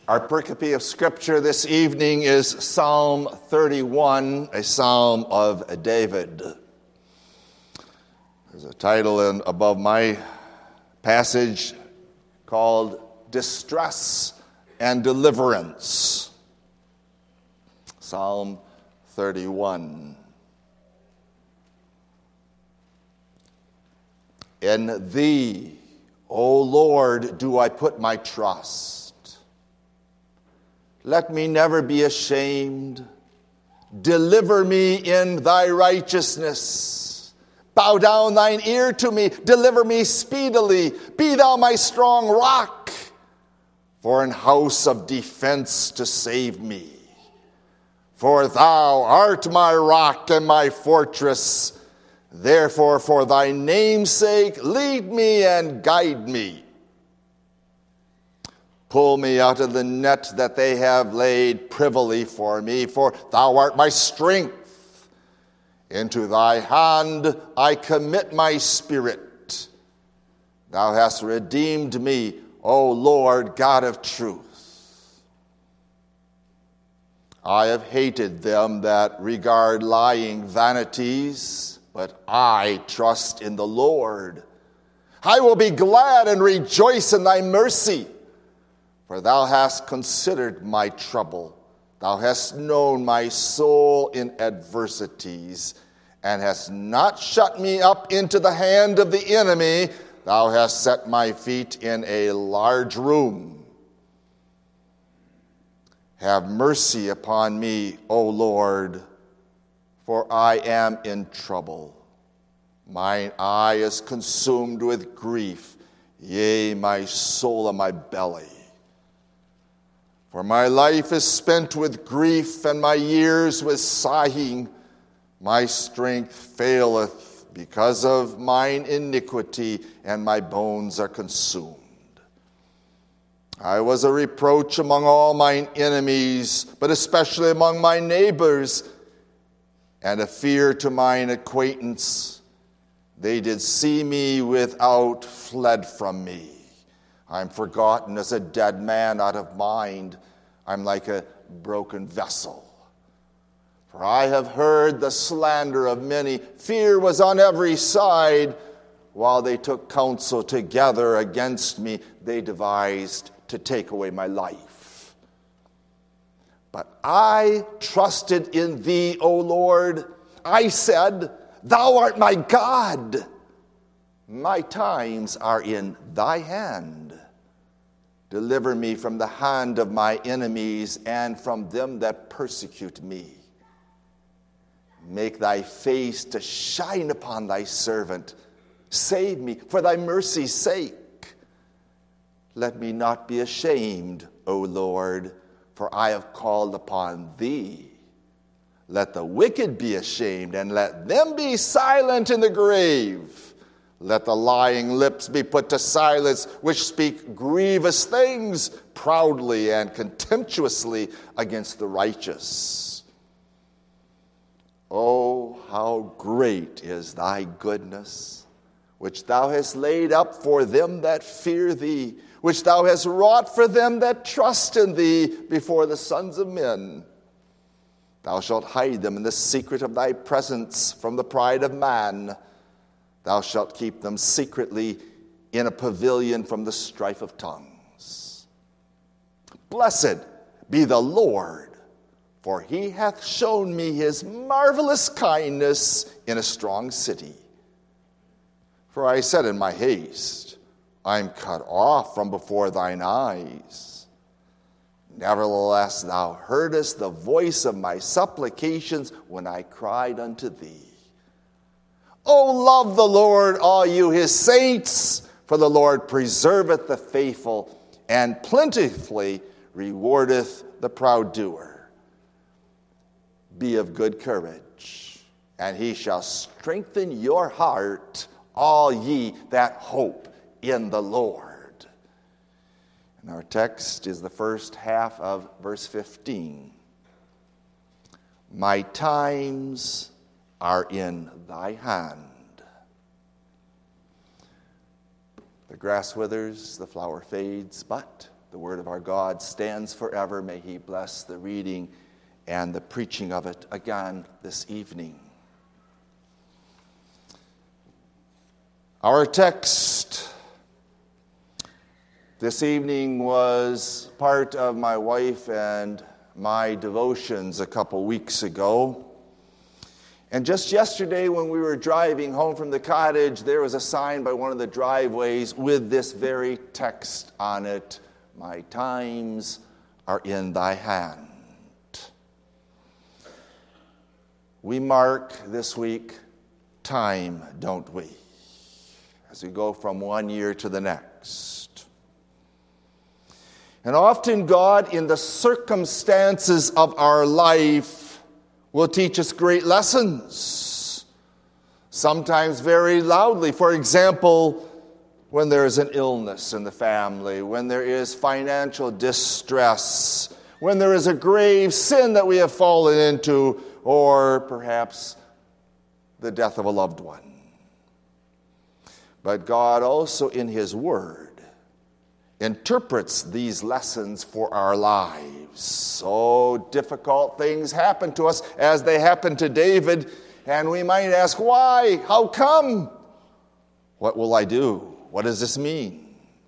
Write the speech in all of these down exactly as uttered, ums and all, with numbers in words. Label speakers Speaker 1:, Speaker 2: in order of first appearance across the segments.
Speaker 1: Our pericope of Scripture this evening is Psalm thirty-one, a psalm of David. There's a title in, above my passage called Distress and Deliverance. Psalm thirty-one. In Thee, O Lord, do I put my trust. Let me never be ashamed. Deliver me in thy righteousness. Bow down thine ear to me. Deliver me speedily. Be thou my strong rock, for an house of defense to save me. For thou art my rock and my fortress. Therefore, for thy name's sake, lead me and guide me. Pull me out of the net that they have laid privily for me, for thou art my strength. Into thy hand I commit my spirit. Thou hast redeemed me, O Lord, God of truth. I have hated them that regard lying vanities, but I trust in the Lord. I will be glad and rejoice in thy mercy. For thou hast considered my trouble. Thou hast known my soul in adversities, and hast not shut me up into the hand of the enemy. Thou hast set my feet in a large room. Have mercy upon me, O Lord, for I am in trouble. Mine eye is consumed with grief, yea, my soul and my belly. For my life is spent with grief, and my years with sighing. My strength faileth because of mine iniquity, and my bones are consumed. I was a reproach among all mine enemies, but especially among my neighbors, and a fear to mine acquaintance. They did see me without, fled from me. I'm forgotten as a dead man out of mind. I'm like a broken vessel. For I have heard the slander of many. Fear was on every side. While they took counsel together against me, they devised to take away my life. But I trusted in thee, O Lord. I said, thou art my God. My times are in thy hand. Deliver me from the hand of my enemies and from them that persecute me. Make thy face to shine upon thy servant. Save me for thy mercy's sake. Let me not be ashamed, O Lord, for I have called upon thee. Let the wicked be ashamed, and let them be silent in the grave. Let the lying lips be put to silence, which speak grievous things proudly and contemptuously against the righteous. Oh, how great is thy goodness, which thou hast laid up for them that fear thee, which thou hast wrought for them that trust in thee before the sons of men. Thou shalt hide them in the secret of thy presence from the pride of man. Thou shalt keep them secretly in a pavilion from the strife of tongues. Blessed be the Lord, for he hath shown me his marvelous kindness in a strong city. For I said in my haste, I am cut off from before thine eyes. Nevertheless, thou heardest the voice of my supplications when I cried unto thee. O love the Lord, all you his saints, for the Lord preserveth the faithful, and plentifully rewardeth the proud doer. Be of good courage, and he shall strengthen your heart, all ye that hope in the Lord. And our text is the first half of verse fifteen. My times are in thy hand. The grass withers, the flower fades, but The word of our God stands forever. May he bless the reading and the preaching of it again this evening. Our text this evening was part of my wife and my devotions a couple weeks ago. And just yesterday when we were driving home from the cottage, there was a sign by one of the driveways with this very text on it: "My times are in thy hand." We mark this week time, don't we? As we go from one year to the next. And often God, in the circumstances of our life, will teach us great lessons. Sometimes very loudly. For example, when there is an illness in the family, when there is financial distress, when there is a grave sin that we have fallen into, or perhaps the death of a loved one. But God also, in his word, interprets these lessons for our lives. So difficult things happen to us, as they happened to David, and we might ask, why? How come? What will I do? What does this mean?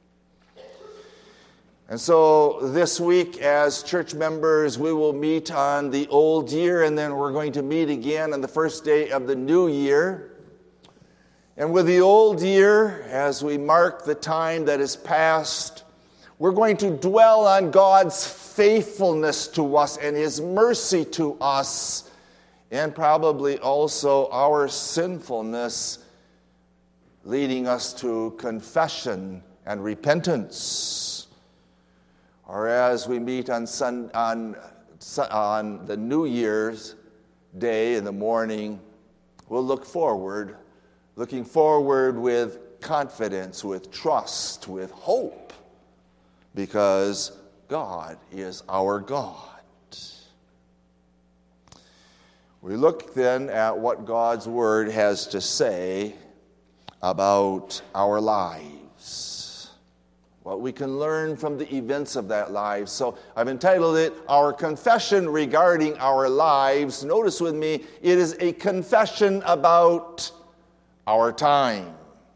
Speaker 1: And so this week, as church members, we will meet on the old year, and then we're going to meet again on the first day of the new year. And with the old year, as we mark the time that is past, we're going to dwell on God's faithfulness to us and his mercy to us, and probably also our sinfulness, leading us to confession and repentance. Or as we meet on, sun, on, on the New Year's Day in the morning, we'll look forward, looking forward with confidence, with trust, with hope, because God is our God. We look then at what God's Word has to say about our lives, what we can learn from the events of that life. So I've entitled it, Our Confession Regarding Our Lives. Notice with me, it is a confession about our time.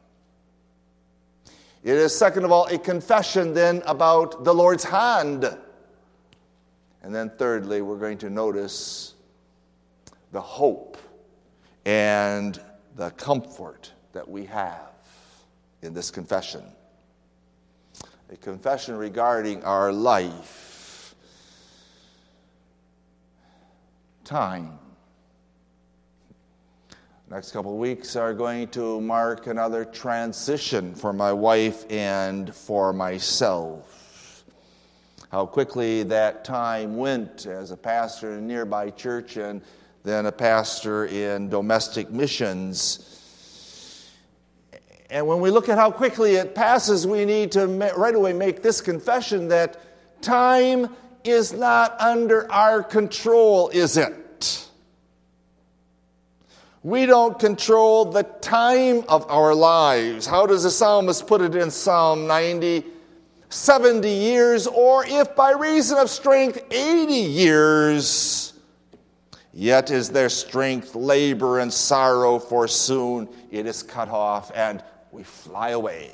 Speaker 1: It is, second of all, a confession then about the Lord's hand. And then thirdly, we're going to notice the hope and the comfort that we have in this confession. A confession regarding our life. Time. Next couple of weeks are going to mark another transition for my wife and for myself. How quickly that time went as a pastor in a nearby church and then a pastor in domestic missions. And when we look at how quickly it passes, we need to right away make this confession that time is not under our control, is it? We don't control the time of our lives. How does the psalmist put it in Psalm ninety? seventy years, or if by reason of strength, eighty years. Yet is their strength labor and sorrow, for soon it is cut off and we fly away.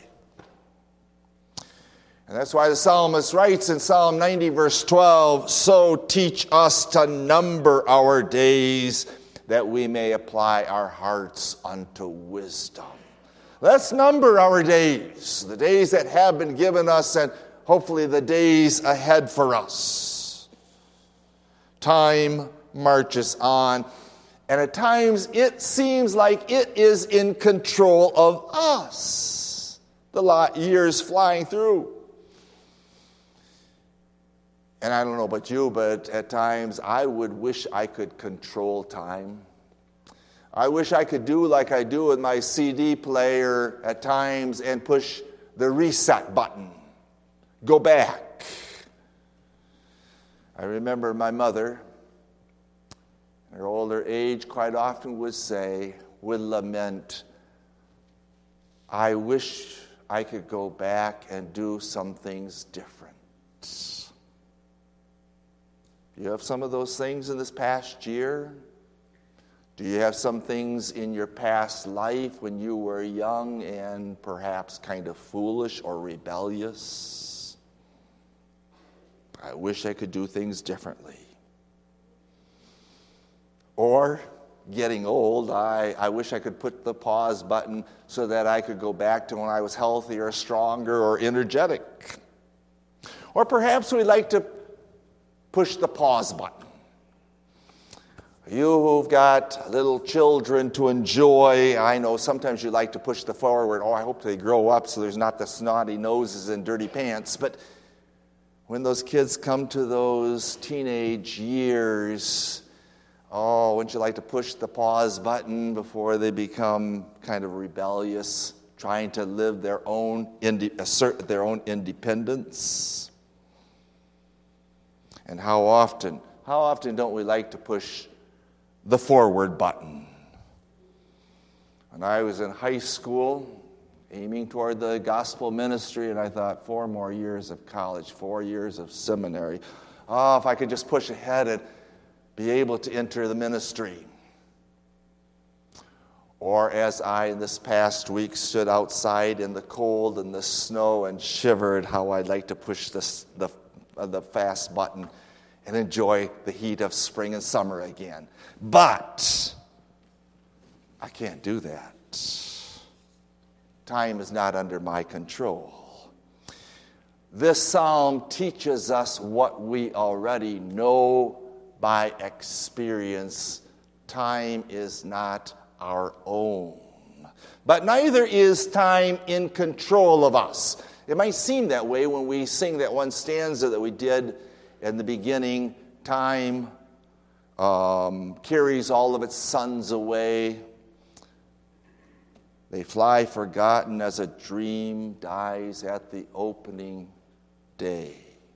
Speaker 1: And that's why the psalmist writes in Psalm ninety, verse twelve, so teach us to number our days, that we may apply our hearts unto wisdom. Let's number our days, the days that have been given us, and hopefully the days ahead for us. Time marches on, and at times it seems like it is in control of us. The years flying through. And I don't know about you, but at times I would wish I could control time. I wish I could do like I do with my C D player at times and push the reset button. Go back. I remember my mother, in her older age, quite often would say, would lament, I wish I could go back and do some things different. Do you have some of those things in this past year? Do you have some things in your past life when you were young and perhaps kind of foolish or rebellious? I wish I could do things differently. Or, getting old, I, I wish I could put the pause button so that I could go back to when I was healthier, stronger, or energetic. Or perhaps we'd like to push the pause button. You who've got little children to enjoy, I know sometimes you like to push the forward. Oh, I hope they grow up so there's not the snotty noses and dirty pants. But when those kids come to those teenage years, oh, wouldn't you like to push the pause button before they become kind of rebellious, trying to live their own, assert their own independence? And how often, how often don't we like to push the forward button? When I was in high school, aiming toward the gospel ministry, and I thought, four more years of college, four years of seminary. Oh, if I could just push ahead and be able to enter the ministry. Or as I, in this past week, stood outside in the cold and the snow and shivered, how I'd like to push this, the, uh, the fast button and enjoy the heat of spring and summer again. But I can't do that. Time is not under my control. This psalm teaches us what we already know by experience. Time is not our own. But neither is time in control of us. It might seem that way when we sing that one stanza that we did in the beginning. Time um, carries all of its sons away. They fly forgotten as a dream dies at the opening day.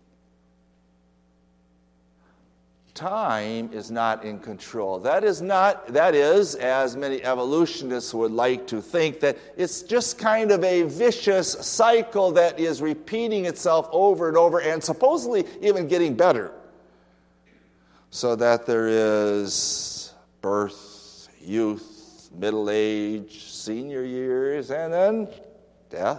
Speaker 1: Time is not in control. That is not, that is, as many evolutionists would like to think, that it's just kind of a vicious cycle that is repeating itself over and over and supposedly even getting better. So that there is birth, youth, middle age, senior years, and then death.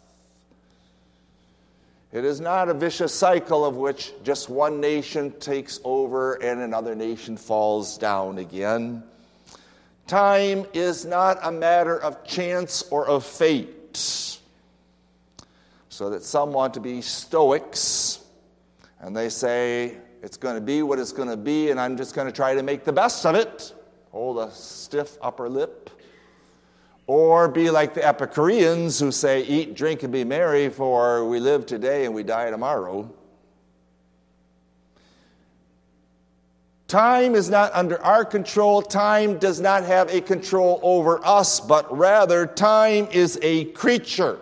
Speaker 1: It is not a vicious cycle of which just one nation takes over and another nation falls down again. Time is not a matter of chance or of fate. So that some want to be stoics, and they say, it's going to be what it's going to be, and I'm just going to try to make the best of it. Hold a stiff upper lip. Or be like the Epicureans who say, eat, drink, and be merry, for we live today and we die tomorrow. Time is not under our control. Time does not have a control over us, but rather time is a creature,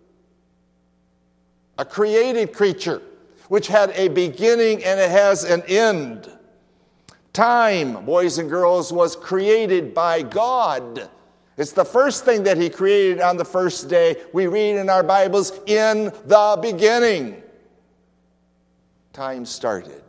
Speaker 1: a created creature, which had a beginning and it has an end. Time, boys and girls, was created by God. It's the first thing that he created on the first day. We read in our Bibles, in the beginning, time started.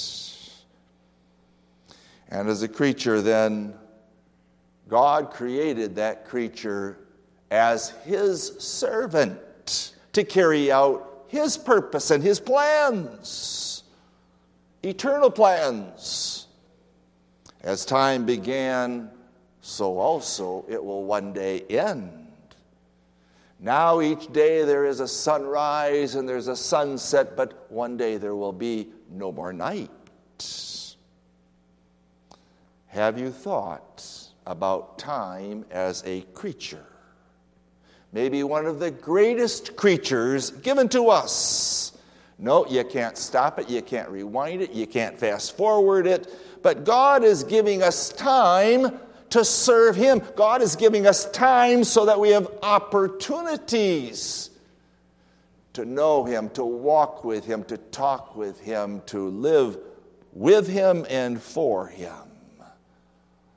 Speaker 1: And as a creature, then, God created that creature as his servant to carry out his purpose and his plans, eternal plans. As time began, so also it will one day end. Now each day there is a sunrise and there's a sunset, but one day there will be no more night. Have you thought about time as a creature? Maybe one of the greatest creatures given to us. No, you can't stop it, you can't rewind it, you can't fast forward it, but God is giving us time to serve him. God is giving us time so that we have opportunities to know him, to walk with him, to talk with him, to live with him and for him.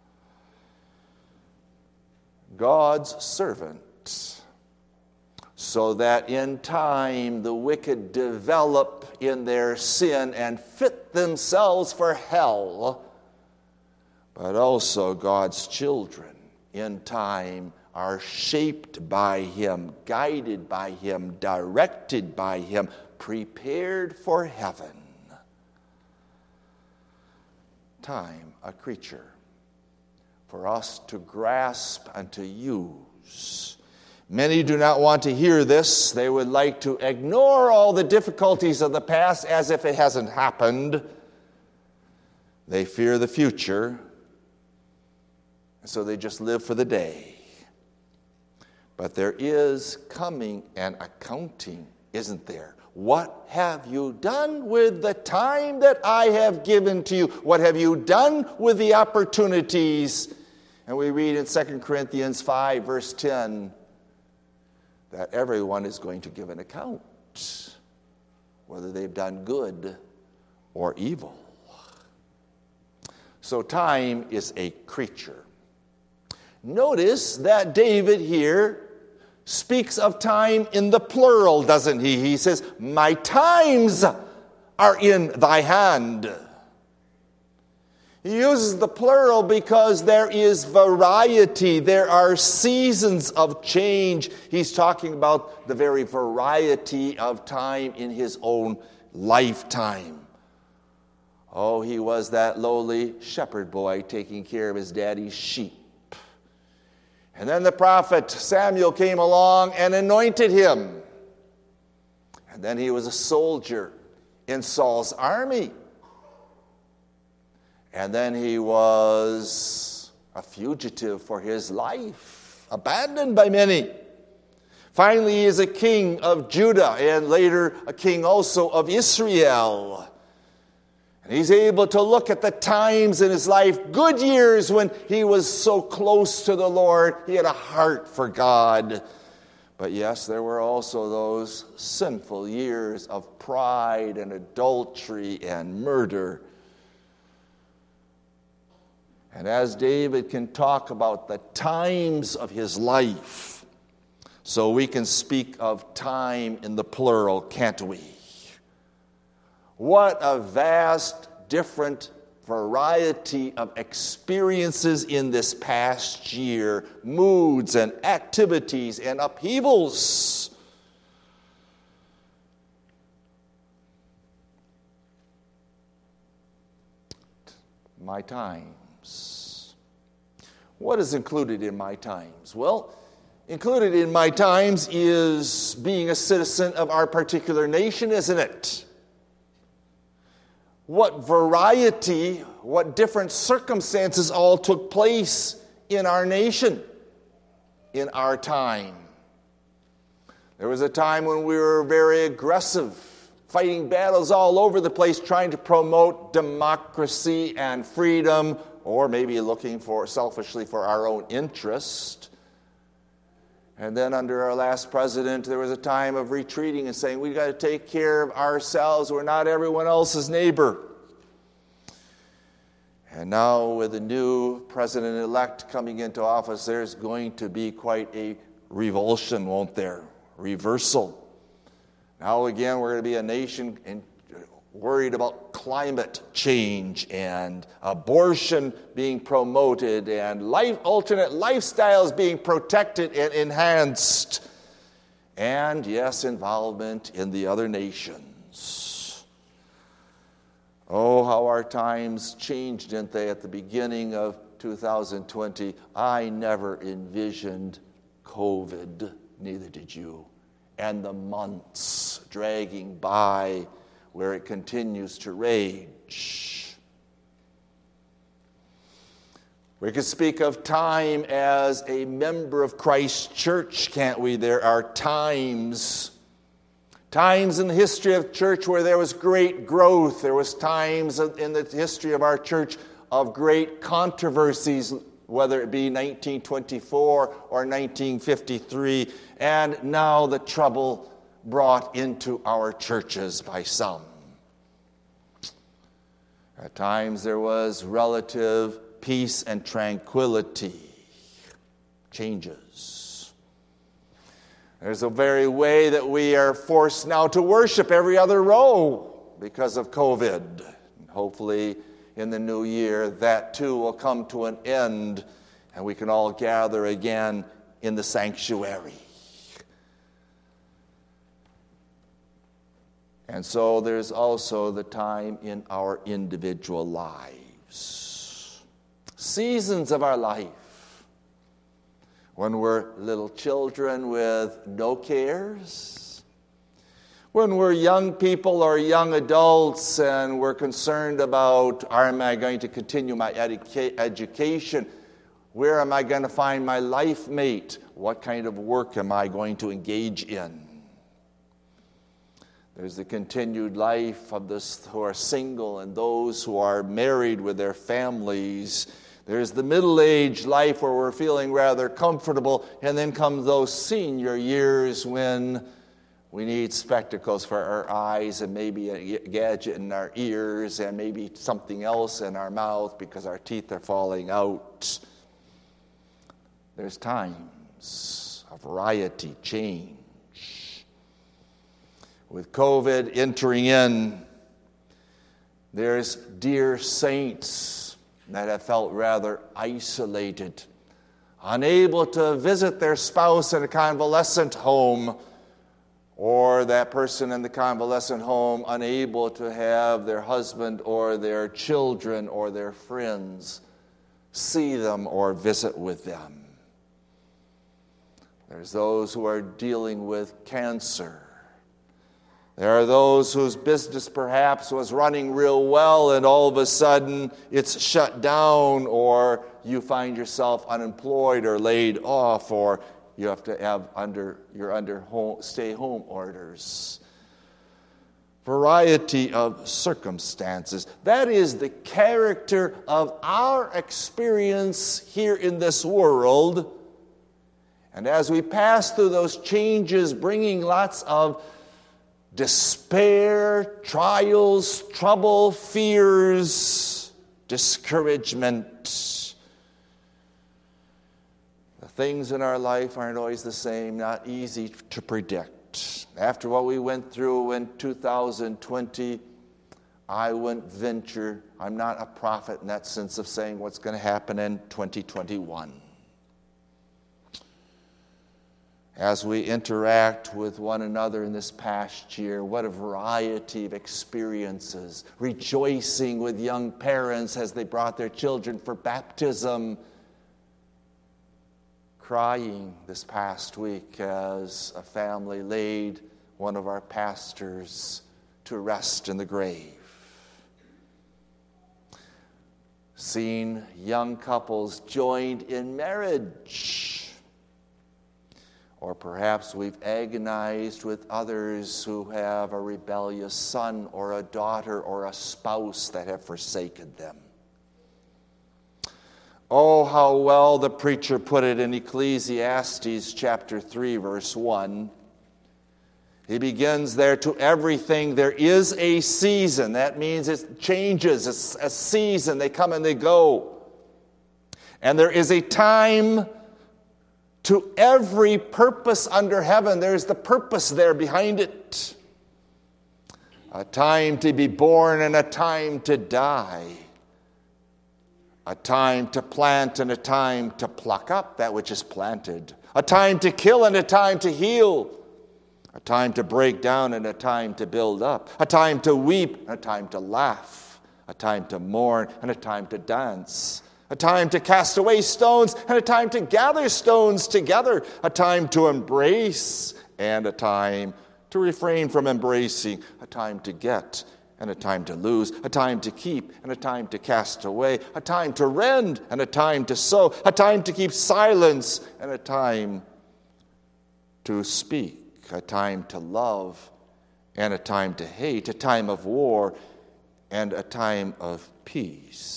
Speaker 1: God's servant so that in time the wicked develop in their sin and fit themselves for hell, but also God's children in time are shaped by Him, guided by Him, directed by Him, prepared for heaven. Time, a creature for us to grasp and to use. Many do not want to hear this. They would like to ignore all the difficulties of the past as if it hasn't happened. They fear the future, so they just live for the day. But there is coming an accounting, isn't there? What have you done with the time that I have given to you? What have you done with the opportunities? And we read in Second Corinthians five, verse ten, that everyone is going to give an account, whether they've done good or evil. So time is a creature. Notice that David here speaks of time in the plural, doesn't he? He says, my times are in thy hand. He uses the plural because there is variety. There are seasons of change. He's talking about the very variety of time in his own lifetime. Oh, he was that lowly shepherd boy taking care of his daddy's sheep. And then the prophet Samuel came along and anointed him. And then he was a soldier in Saul's army. And then he was a fugitive for his life, abandoned by many. Finally, he is a king of Judah and later a king also of Israel. And he's able to look at the times in his life, good years when he was so close to the Lord. He had a heart for God. But yes, there were also those sinful years of pride and adultery and murder. And as David can talk about the times of his life, so we can speak of time in the plural, can't we? What a vast, different variety of experiences in this past year, moods and activities and upheavals. My times. What is included in my times? Well, included in my times is being a citizen of our particular nation, isn't it? What variety, what different circumstances all took place in our nation, in our time. There was a time when we were very aggressive, fighting battles all over the place, trying to promote democracy and freedom, or maybe looking for selfishly for our own interest. And then under our last president, there was a time of retreating and saying, we've got to take care of ourselves. We're not everyone else's neighbor. And now with the new president-elect coming into office, there's going to be quite a revulsion, won't there? Reversal. Now again, we're going to be a nation in, worried about climate change and abortion being promoted and life, alternate lifestyles being protected and enhanced. And yes, involvement in the other nations. Oh, how our times changed, didn't they, at the beginning of two thousand twenty. I never envisioned COVID, neither did you. And the months dragging by where it continues to rage. We could speak of time as a member of Christ's church, can't we? There are times, times in the history of church where there was great growth. There was times in the history of our church of great controversies, whether it be nineteen twenty-four or nineteen fifty-three, and now the trouble brought into our churches by some. At times there was relative peace and tranquility. Changes. There's a very way that we are forced now to worship every other row because of COVID. And hopefully in the new year that too will come to an end and we can all gather again in the sanctuary. And so there's also the time in our individual lives, seasons of our life, when we're little children with no cares, when we're young people or young adults and we're concerned about, am I going to continue my educa- education? Where am I going to find my life mate? What kind of work am I going to engage in? There's the continued life of those who are single and those who are married with their families. There's the middle-aged life where we're feeling rather comfortable, and then come those senior years when we need spectacles for our eyes and maybe a gadget in our ears and maybe something else in our mouth because our teeth are falling out. There's times of variety, change. With COVID entering in, there's dear saints that have felt rather isolated, unable to visit their spouse in a convalescent home, or that person in the convalescent home unable to have their husband or their children or their friends see them or visit with them. There's those who are dealing with cancer. There are those whose business perhaps was running real well and all of a sudden it's shut down, or you find yourself unemployed or laid off, or you have to have under you're under home, stay home orders. Variety of circumstances. That is the character of our experience here in this world. And as we pass through those changes, bringing lots of despair, trials, trouble, fears, discouragement. The things in our life aren't always the same, not easy to predict. After what we went through in two thousand twenty, I wouldn't venture, I'm not a prophet in that sense of saying what's going to happen in twenty twenty-one. As we interact with one another in this past year, what a variety of experiences. Rejoicing with young parents as they brought their children for baptism. Crying this past week as a family laid one of our pastors to rest in the grave. Seeing young couples joined in marriage. Or perhaps we've agonized with others who have a rebellious son or a daughter or a spouse that have forsaken them. Oh, how well the preacher put it in Ecclesiastes chapter three, verse one. He begins there, to everything there is a season. That means it changes. It's a season. They come and they go. And there is a time to every purpose under heaven. There's the purpose there behind it. A time to be born and a time to die. A time to plant and a time to pluck up that which is planted. A time to kill and a time to heal. A time to break down and a time to build up. A time to weep and a time to laugh. A time to mourn and a time to dance. A time to cast away stones and a time to gather stones together. A time to embrace and a time to refrain from embracing. A time to get and a time to lose. A time to keep and a time to cast away. A time to rend and a time to sow. A time to keep silence and a time to speak. A time to love and a time to hate. A time of war and a time of peace.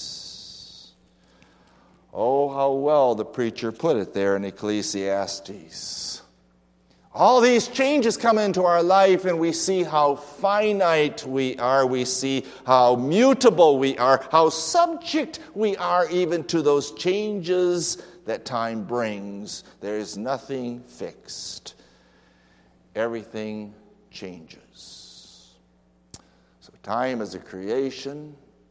Speaker 1: Oh, how well the preacher put it there in Ecclesiastes. All these changes come into our life and we see how finite we are. We see how mutable we are, how subject we are even to those changes that time brings. There is nothing fixed. everything changes. So time is a creation.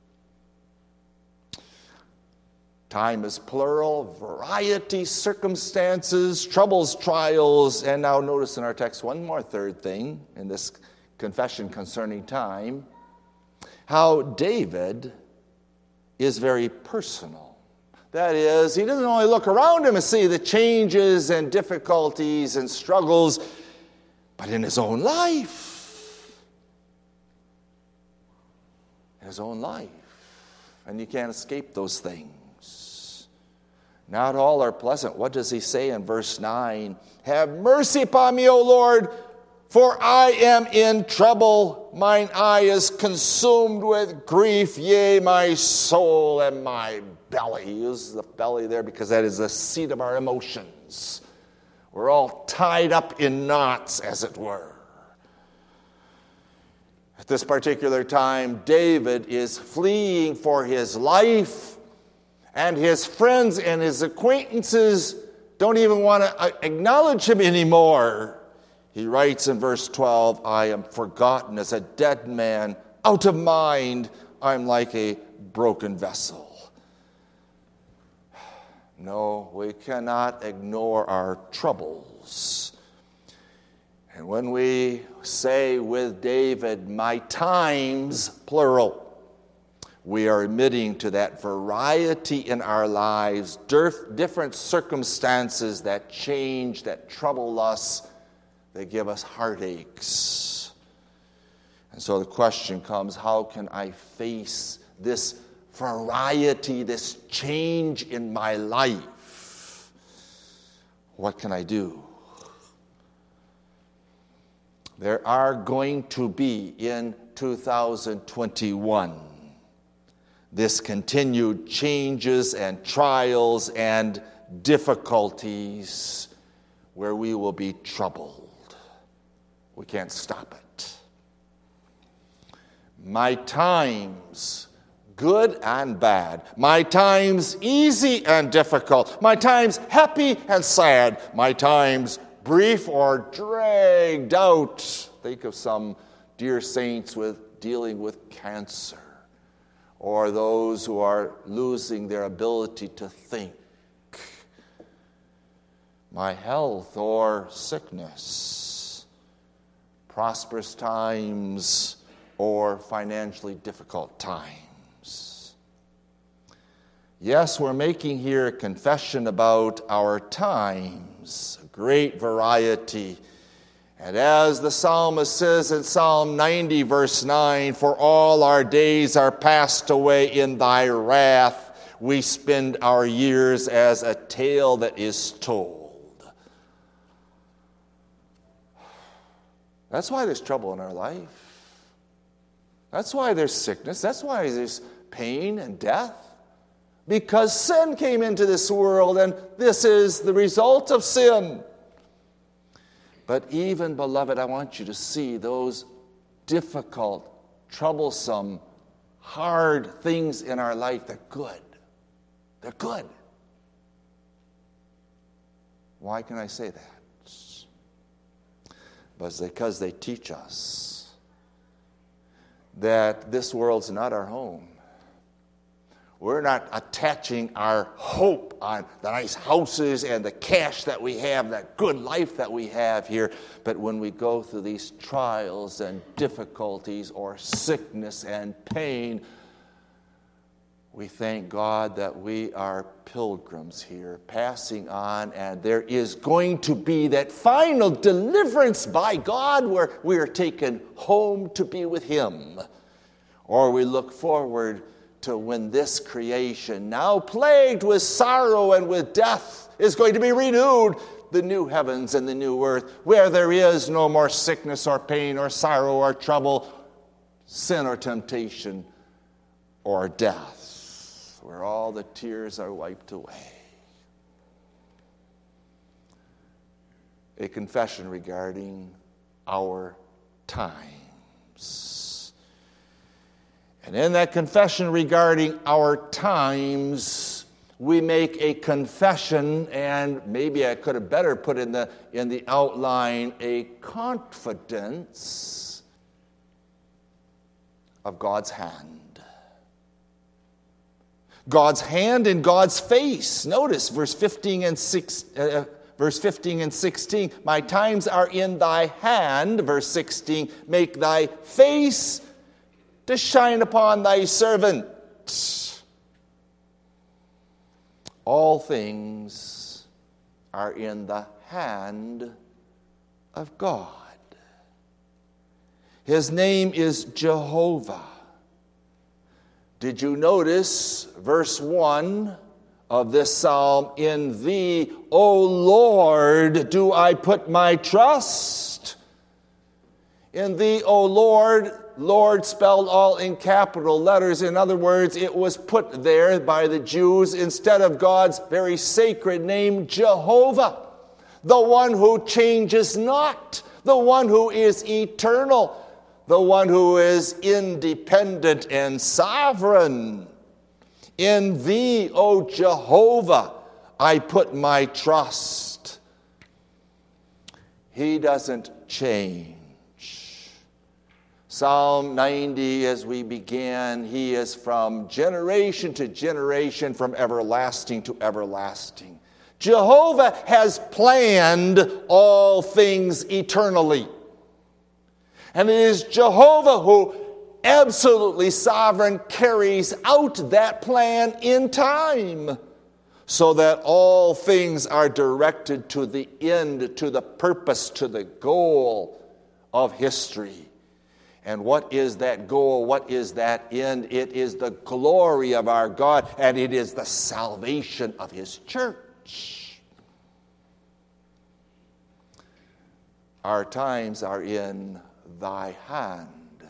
Speaker 1: Time is plural, variety, circumstances, troubles, trials, and now notice in our text one more third thing in this confession concerning time, how David is very personal. That is, he doesn't only look around him and see the changes and difficulties and struggles, but in his own life. In his own life. And you can't escape those things. Not all are pleasant. What does he say in verse nine? Have mercy upon me, O Lord, for I am in trouble. Mine eye is consumed with grief, yea, my soul and my belly. He uses the belly there because that is the seat of our emotions. We're all tied up in knots, as it were. At this particular time, David is fleeing for his life. And his friends and his acquaintances don't even want to acknowledge him anymore. He writes in verse twelve, I am forgotten as a dead man, out of mind. I'm like a broken vessel. No, we cannot ignore our troubles. And when we say with David, my times, plural, we are admitting to that variety in our lives, different circumstances that change, that trouble us, that give us heartaches. And so the question comes, how can I face this variety, this change in my life? What can I do? There are going to be in two thousand twenty-one this continued changes and trials and difficulties where we will be troubled. We can't stop it. My times, good and bad. My times, easy and difficult. My times, happy and sad. My times, brief or dragged out. Think of some dear saints with dealing with cancer. Or those who are losing their ability to think. My health or sickness. Prosperous times or financially difficult times. Yes, we're making here a confession about our times. A great variety. And as the psalmist says in Psalm ninety, verse nine, for all our days are passed away in thy wrath. We spend our years as a tale that is told. That's why there's trouble in our life. That's why there's sickness. That's why there's pain and death. Because sin came into this world, and this is the result of sin. But even, beloved, I want you to see those difficult, troublesome, hard things in our life. They're good. They're good. Why can I say that? But because they teach us that this world's not our home. We're not attaching our hope on the nice houses and the cash that we have, that good life that we have here. But when we go through these trials and difficulties or sickness and pain, we thank God that we are pilgrims here, passing on, and there is going to be that final deliverance by God where we are taken home to be with Him. Or we look forward to when this creation, now plagued with sorrow and with death, is going to be renewed, the new heavens and the new earth, where there is no more sickness or pain or sorrow or trouble, sin or temptation or death, where all the tears are wiped away. A confession regarding our times. And in that confession regarding our times, we make a confession, and maybe I could have better put in the, in the outline a confidence of God's hand. God's hand in God's face. Notice verse fifteen and six, uh, verse fifteen and sixteen. My times are in thy hand. Verse sixteen. Make thy face to shine upon thy servant. All things are in the hand of God. His name is Jehovah. Did you notice verse one of this psalm? In thee, O Lord, do I put my trust. In thee, O Lord, Lord spelled all in capital letters. In other words, it was put there by the Jews instead of God's very sacred name, Jehovah, the one who changes not, the one who is eternal, the one who is independent and sovereign. In thee, O Jehovah, I put my trust. He doesn't change. Psalm ninety, as we began, he is from generation to generation, from everlasting to everlasting. Jehovah has planned all things eternally. And it is Jehovah who, absolutely sovereign, carries out that plan in time, so that all things are directed to the end, to the purpose, to the goal of history. And what is that goal? What is that end? It is the glory of our God, and it is the salvation of his church. Our times are in thy hand.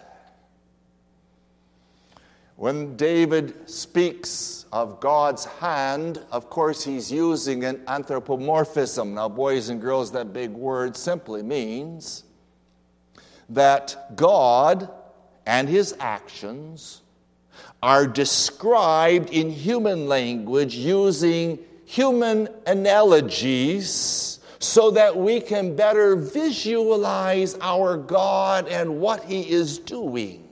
Speaker 1: When David speaks of God's hand, of course he's using an anthropomorphism. Now, boys and girls, that big word simply means that God and his actions are described in human language using human analogies so that we can better visualize our God and what he is doing.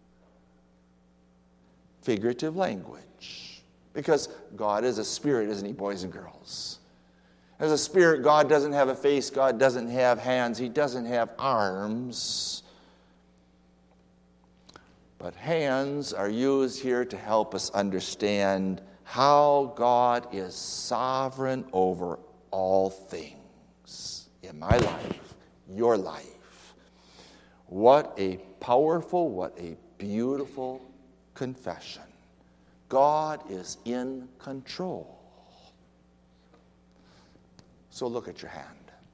Speaker 1: Figurative language. Because God is a spirit, isn't he, boys and girls? As a spirit, God doesn't have a face, God doesn't have hands, he doesn't have arms. But hands are used here to help us understand how God is sovereign over all things in my life, your life. What a powerful, what a beautiful confession. God is in control. So look at your hand.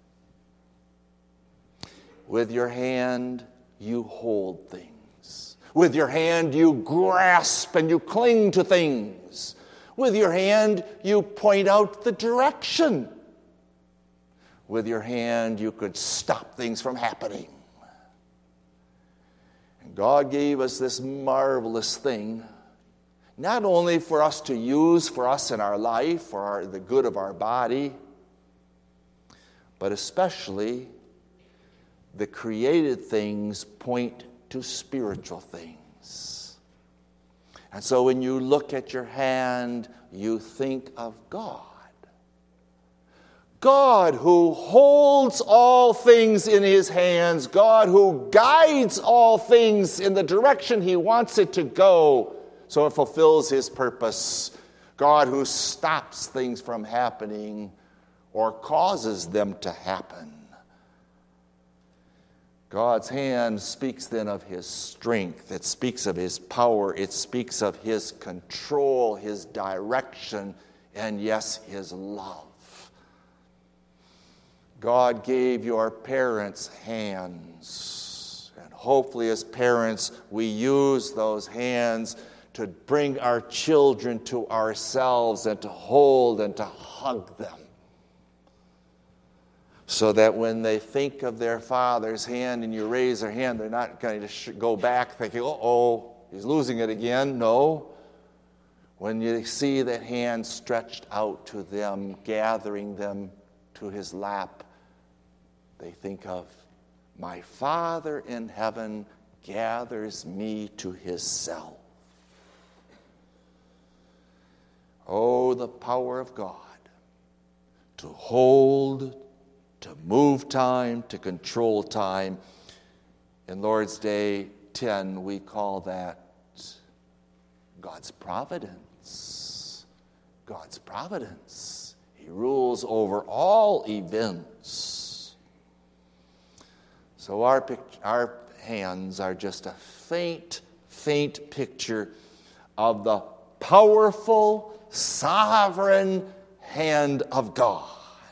Speaker 1: With your hand, you hold things. With your hand, you grasp and you cling to things. With your hand, you point out the direction. With your hand, you could stop things from happening. And God gave us this marvelous thing, not only for us to use for us in our life, for our, the good of our body, but especially the created things point to spiritual things. And so when you look at your hand, you think of God. God who holds all things in his hands. God who guides all things in the direction he wants it to go so it fulfills his purpose. God who stops things from happening or causes them to happen. God's hand speaks then of his strength. It speaks of his power. It speaks of his control, his direction, and yes, his love. God gave your parents hands. And hopefully as parents, we use those hands to bring our children to ourselves and to hold and to hug them. So that when they think of their father's hand and you raise their hand, they're not going to go back thinking, uh-oh, he's losing it again. No. When you see that hand stretched out to them, gathering them to his lap, they think of, my Father in heaven gathers me to himself. Oh, the power of God to hold, to move time, to control time. In Lord's Day ten, we call that God's providence. God's providence. He rules over all events. So our, pict- our hands are just a faint, faint picture of the powerful, sovereign hand of God.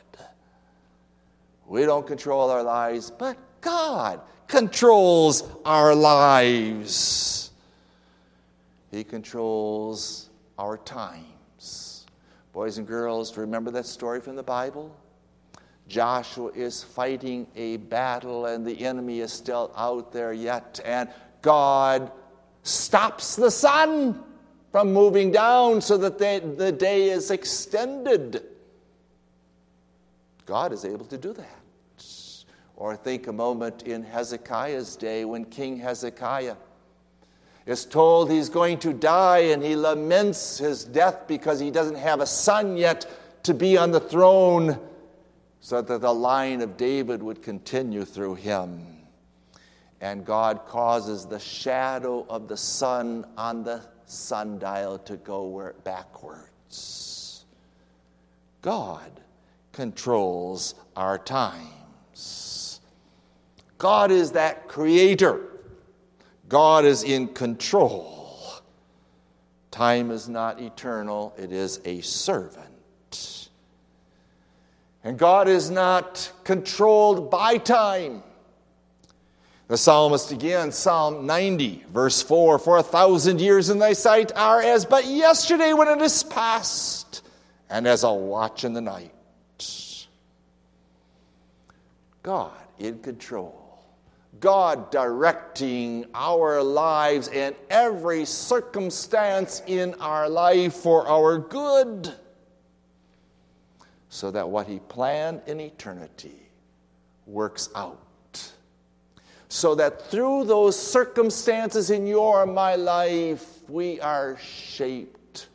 Speaker 1: We don't control our lives, but God controls our lives. He controls our times. Boys and girls, remember that story from the Bible? Joshua is fighting a battle and the enemy is still out there yet, and God stops the sun from moving down so that they, the day is extended. God is able to do that. Or think a moment in Hezekiah's day when King Hezekiah is told he's going to die, and he laments his death because he doesn't have a son yet to be on the throne so that the line of David would continue through him. And God causes the shadow of the sun on the sundial to go backwards. God controls our times. God is that creator. God is in control. Time is not eternal, it is a servant. And God is not controlled by time. The psalmist again, Psalm ninety, verse four, for a thousand years in thy sight are as but yesterday when it is past, and as a watch in the night. God in control. God directing our lives and every circumstance in our life for our good, so that what he planned in eternity works out. So that through those circumstances in your and my life, we are shaped.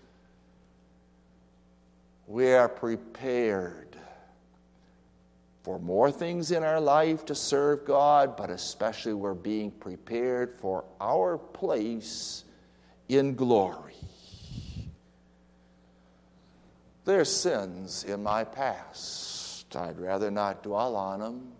Speaker 1: We are prepared for more things in our life to serve God, but especially we're being prepared for our place in glory. There's sins in my past. I'd rather not dwell on them.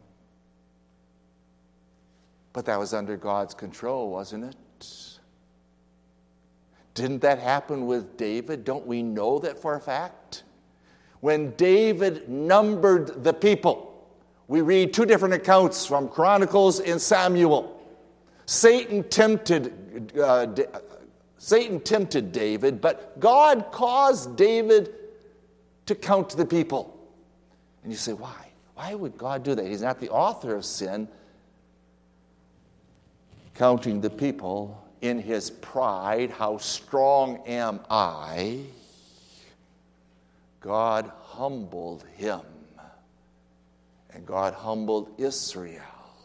Speaker 1: But that was under God's control, wasn't it? Didn't that happen with David? Don't we know that for a fact? When David numbered the people, we read two different accounts from Chronicles and Samuel. Satan tempted, uh, Satan tempted David, but God caused David to count the people. And you say, why? Why would God do that? He's not the author of sin. Counting the people in his pride, how strong am I? God humbled him. And God humbled Israel.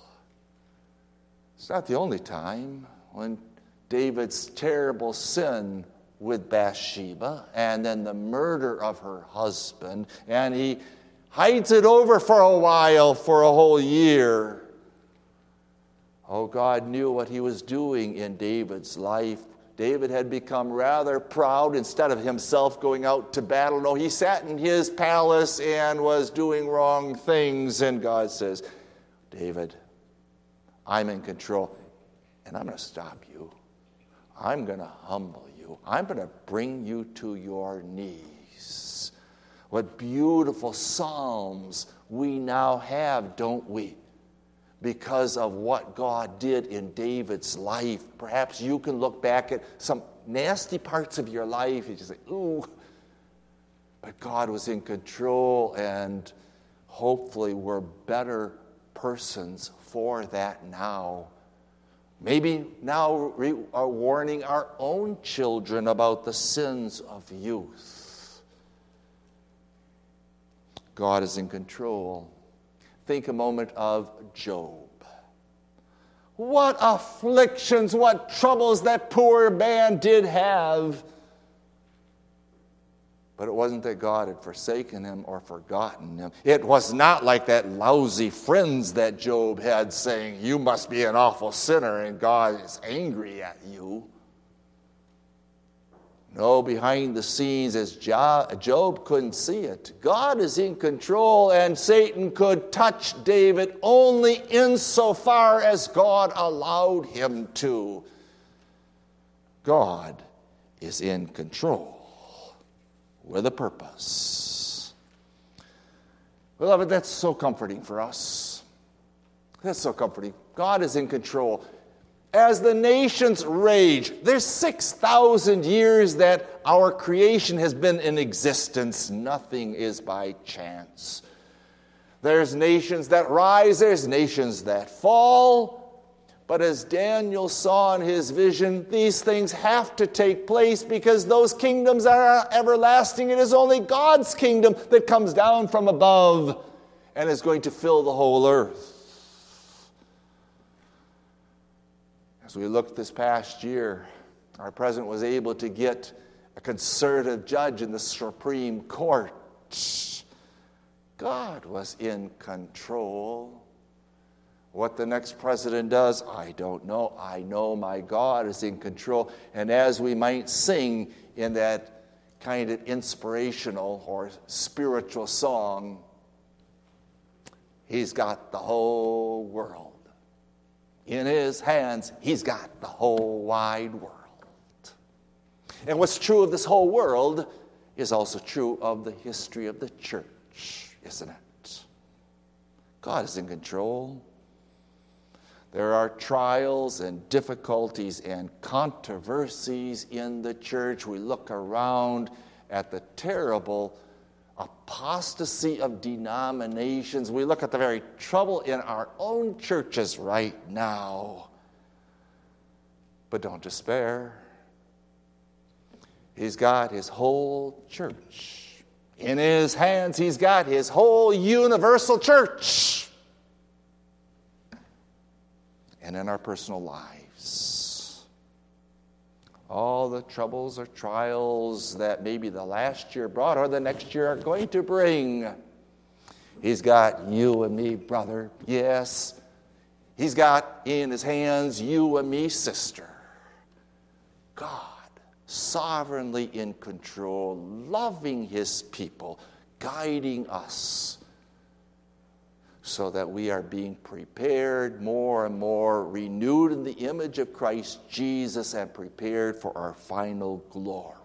Speaker 1: It's not the only time when David's terrible sin with Bathsheba and then the murder of her husband, and he hides it over for a while, for a whole year. Oh, God knew what he was doing in David's life. David had become rather proud. Instead of himself going out to battle, no, he sat in his palace and was doing wrong things. And God says, David, I'm in control, and I'm going to stop you. I'm going to humble you. I'm going to bring you to your knees. What beautiful psalms we now have, don't we? Because of what God did in David's life. Perhaps you can look back at some nasty parts of your life and you say, ooh, but God was in control, and hopefully we're better persons for that now. Maybe now we are warning our own children about the sins of youth. God is in control. Think a moment of Job. What afflictions, what troubles that poor man did have. But it wasn't that God had forsaken him or forgotten him. It was not like that lousy friends that Job had saying, you must be an awful sinner and God is angry at you. No, behind the scenes, as Job couldn't see it, God is in control, and Satan could touch David only insofar as God allowed him to. God is in control with a purpose. Beloved, that's so comforting for us. That's so comforting. God is in control. As the nations rage, there's six thousand years that our creation has been in existence. Nothing is by chance. There's nations that rise, there's nations that fall. But as Daniel saw in his vision, these things have to take place because those kingdoms are everlasting. It is only God's kingdom that comes down from above and is going to fill the whole earth. As we looked this past year, our president was able to get a conservative judge in the Supreme Court. God was in control. What the next president does, I don't know. I know my God is in control. And as we might sing in that kind of inspirational or spiritual song, He's got the whole world. In His hands, He's got the whole wide world. And what's true of this whole world is also true of the history of the church, isn't it? God is in control. There are trials and difficulties and controversies in the church. We look around at the terrible apostasy of denominations. We look at the very trouble in our own churches right now. But don't despair. He's got His whole church. In His hands, He's got His whole universal church. And in our personal lives, all the troubles or trials that maybe the last year brought or the next year are going to bring, He's got you and me, brother. Yes, He's got in His hands you and me, sister. God, sovereignly in control, loving His people, guiding us, so that we are being prepared more and more, renewed in the image of Christ Jesus, and prepared for our final glory.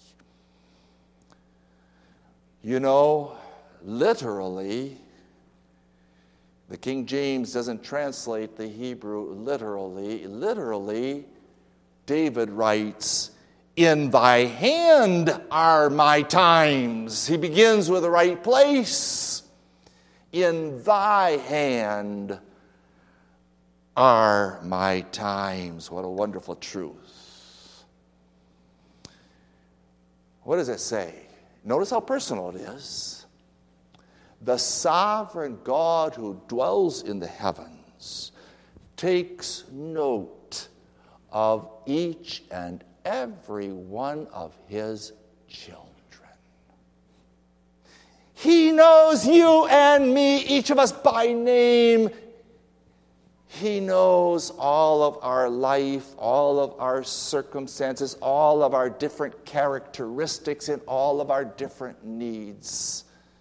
Speaker 1: You know, literally, the King James doesn't translate the Hebrew literally. Literally, David writes, "In thy hand are my times." He begins with the right place. In thy hand are my times. What a wonderful truth. What does it say? Notice how personal it is. The sovereign God who dwells in the heavens takes note of each and every one of His children. He knows you and me, each of us by name. He knows all of our life, all of our circumstances, all of our different characteristics, and all of our different needs.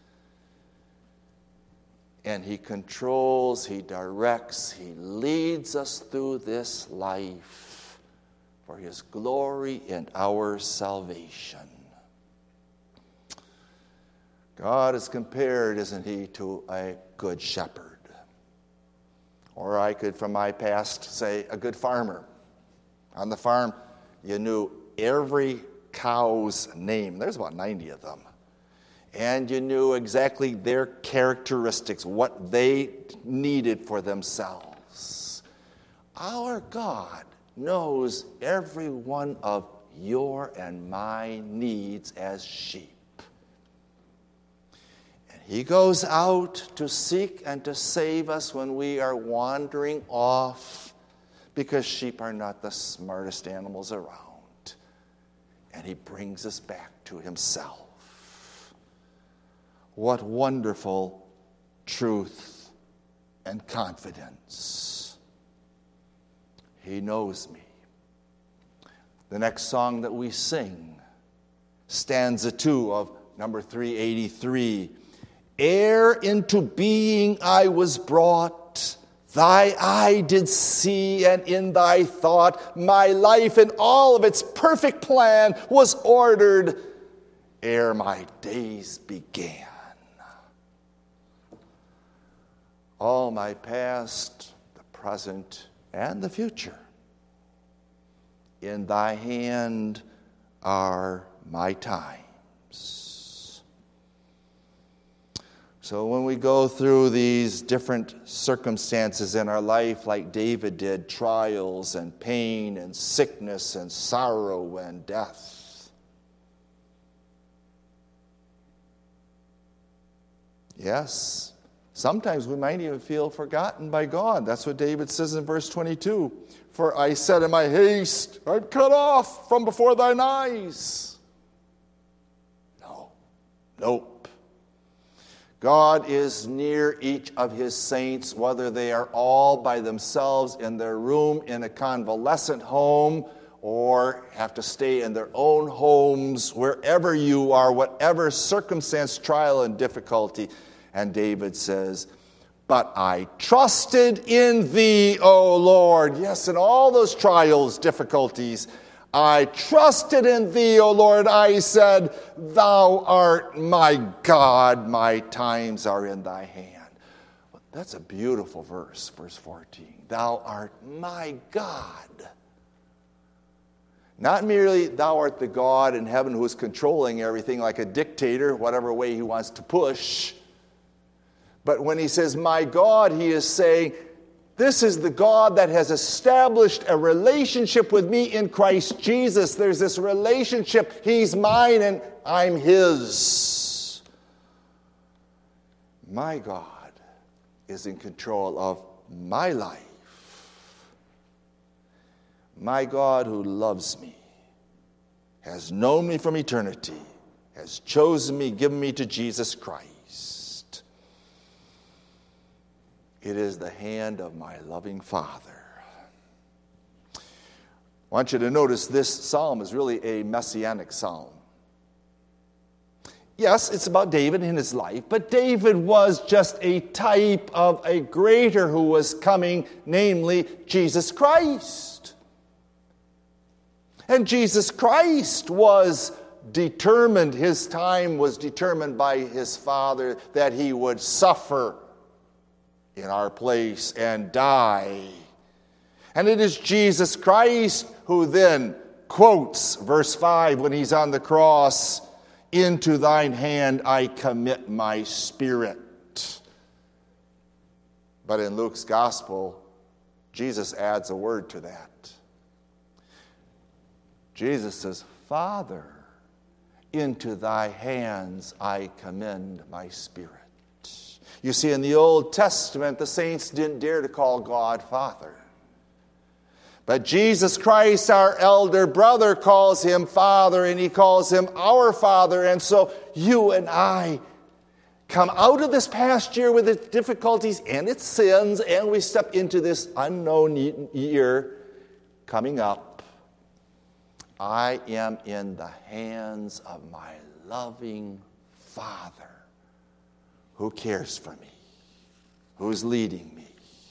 Speaker 1: And He controls, He directs, He leads us through this life for His glory and our salvation. God is compared, isn't He, to a good shepherd. Or I could, from my past, say a good farmer. On the farm, you knew every cow's name. There's about ninety of them. And you knew exactly their characteristics, what they needed for themselves. our God knows every one of your and my needs as sheep. And he goes out to seek and to save us when we are wandering off, because sheep are not the smartest animals around. And he brings us back to himself. What wonderful truth and confidence. He knows me. The next song that we sing, stanza two of number three eighty-three. Ere into being I was brought, thy eye did see, and in thy thought my life in all of its perfect plan was ordered ere my days began. All my past, the present, and the future, in thy hand are my times. So when we go through these different circumstances in our life, like David did, trials and pain and sickness and sorrow and death, yes, sometimes we might even feel forgotten by God. That's what David says in verse twenty-two. For I said in my haste, I'm cut off from before thine eyes. No, nope. God is near each of his saints, whether they are all by themselves in their room in a convalescent home or have to stay in their own homes, wherever you are, whatever circumstance, trial, and difficulty. And David says, but I trusted in thee, O Lord. Yes, in all those trials, difficulties, I trusted in thee, O Lord. I said, thou art my God. My times are in thy hand. That's a beautiful verse, verse fourteen. Thou art my God. Not merely thou art the God in heaven who is controlling everything like a dictator, whatever way he wants to push. But when he says, my God, he is saying, this is the God that has established a relationship with me in Christ Jesus. There's this relationship. He's mine and I'm his. My God is in control of my life. My God who loves me, has known me from eternity, has chosen me, given me to Jesus Christ. It is the hand of my loving Father. I want you to notice this psalm is really a messianic psalm. Yes, it's about David and his life, but David was just a type of a greater who was coming, namely Jesus Christ. And Jesus Christ was determined, his time was determined by his Father that he would suffer in our place and die. And it is Jesus Christ who then quotes verse five when he's on the cross, into thine hand I commit my spirit. But in Luke's gospel, Jesus adds a word to that. Jesus says, Father, into thy hands I commend my spirit. You see, in the Old Testament, the saints didn't dare to call God Father. But Jesus Christ, our elder brother, calls him Father, and he calls him our Father. And so you and I come out of this past year with its difficulties and its sins, and we step into this unknown year coming up. I am in the hands of my loving Father, who cares for me, who's leading me.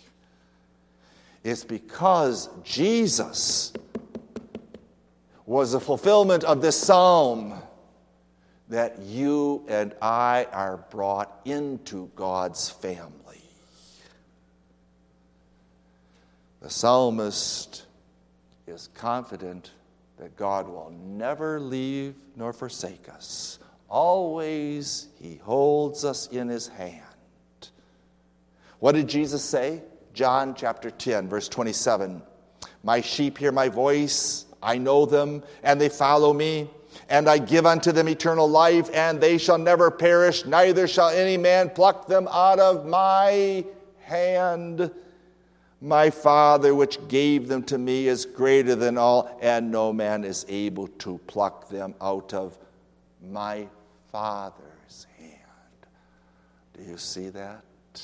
Speaker 1: It's because Jesus was the fulfillment of this psalm that you and I are brought into God's family. The psalmist is confident that God will never leave nor forsake us. Always he holds us in his hand. What did Jesus say? John chapter ten, verse twenty-seven. My sheep hear my voice, I know them, and they follow me. And I give unto them eternal life, and they shall never perish, neither shall any man pluck them out of my hand. My Father, which gave them to me, is greater than all, and no man is able to pluck them out of my Father's hand. Do you see that?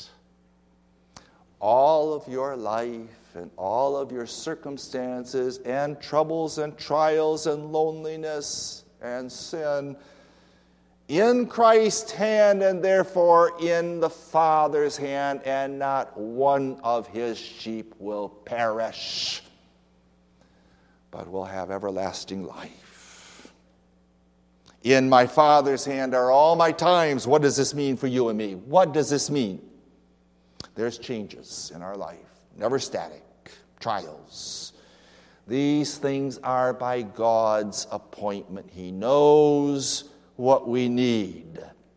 Speaker 1: All of your life and all of your circumstances and troubles and trials and loneliness and sin in Christ's hand, and therefore in the Father's hand, and not one of his sheep will perish, but will have everlasting life. In my Father's hand are all my times. What does this mean for you and me? What does this mean? There's changes in our life, never static, trials. These things are by God's appointment. He knows what we need.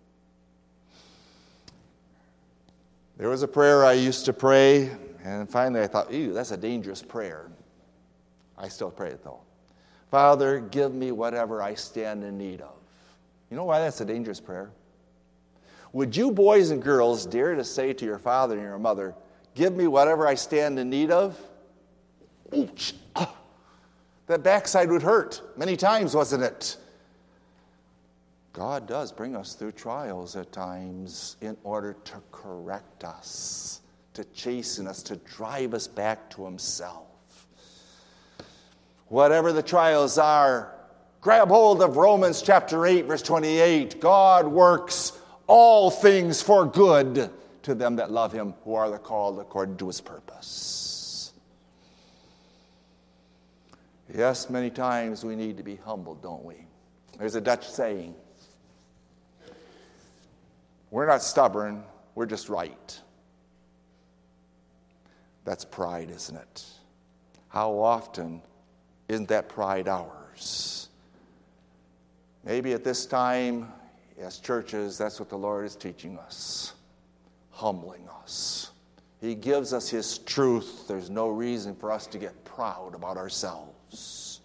Speaker 1: There was a prayer I used to pray, and finally I thought, ew, that's a dangerous prayer. I still pray it though. Father, give me whatever I stand in need of. You know why that's a dangerous prayer? Would you boys and girls dare to say to your father and your mother, give me whatever I stand in need of? Ouch. Oh, that backside would hurt many times, wasn't it? God does bring us through trials at times in order to correct us, to chasten us, to drive us back to himself. Whatever the trials are, grab hold of Romans chapter eight, verse twenty-eight. God works all things for good to them that love him, who are the called according to his purpose. Yes, many times we need to be humbled, don't we? There's a Dutch saying, we're not stubborn, we're just right. That's pride, isn't it? How often isn't that pride ours? Maybe at this time, as churches, that's what the Lord is teaching us, humbling us. He gives us his truth. There's no reason for us to get proud about ourselves.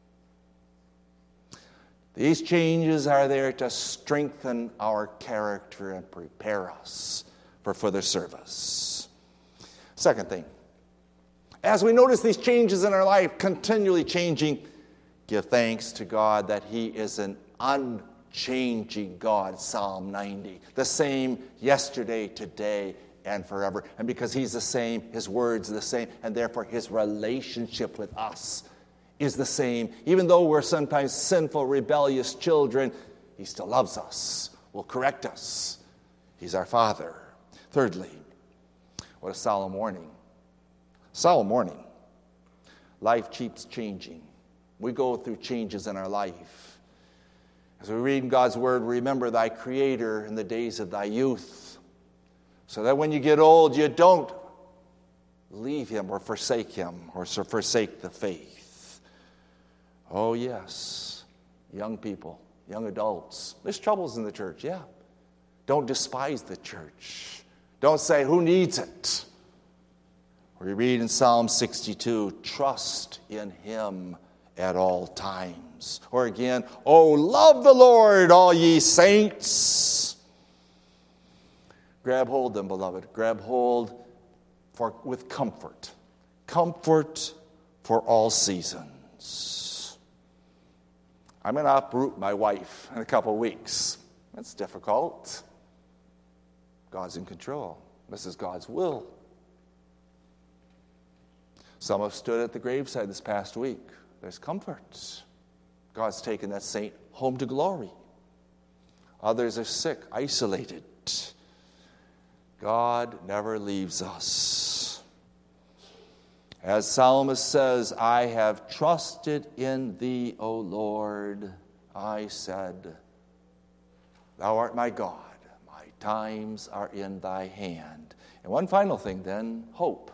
Speaker 1: These changes are there to strengthen our character and prepare us for further service. Second thing, as we notice these changes in our life, continually changing, give thanks to God that he is an unchanging God, Psalm ninety. The same yesterday, today, and forever. And because he's the same, his words are the same, and therefore his relationship with us is the same. Even though we're sometimes sinful, rebellious children, he still loves us, will correct us. He's our Father. Thirdly, what a solemn warning. Solemn warning. Life keeps changing. We go through changes in our life. As we read in God's word, remember thy Creator in the days of thy youth, so that when you get old, you don't leave him or forsake him or forsake the faith. Oh, yes, young people, young adults. There's troubles in the church, yeah. Don't despise the church. Don't say, who needs it? We read in Psalm sixty-two, trust in him at all times. Or again, oh, love the Lord, all ye saints. Grab hold then, beloved. Grab hold for with comfort. Comfort for all seasons. I'm going to uproot my wife in a couple of weeks. That's difficult. God's in control. This is God's will. Some have stood at the graveside this past week. There's comfort. God's taken that saint home to glory. Others are sick, isolated. God never leaves us. As Psalmist says, I have trusted in thee, O Lord. I said, thou art my God. My times are in thy hand. And one final thing then, hope.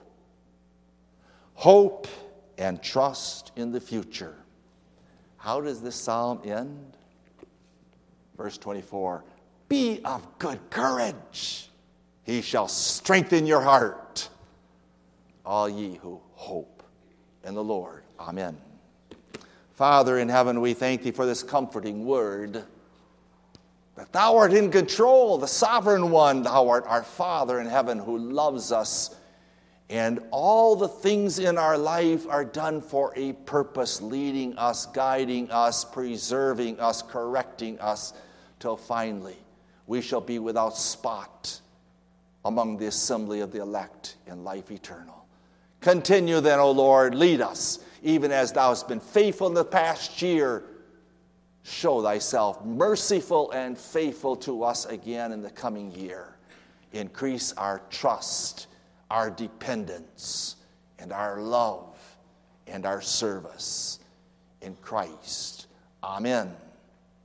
Speaker 1: Hope and trust in the future. How does this psalm end? Verse twenty-four, be of good courage. He shall strengthen your heart. all ye who hope in the Lord. Amen. Father in heaven, we thank thee for this comforting word, that thou art in control, the sovereign one. Thou art our Father in heaven who loves us, and all the things in our life are done for a purpose, leading us, guiding us, preserving us, correcting us, till finally we shall be without spot among the assembly of the elect in life eternal. Continue then, O Lord, lead us, even as thou hast been faithful in the past year. Show thyself merciful and faithful to us again in the coming year. Increase our trust, our dependence, and our love, and our service in Christ. Amen.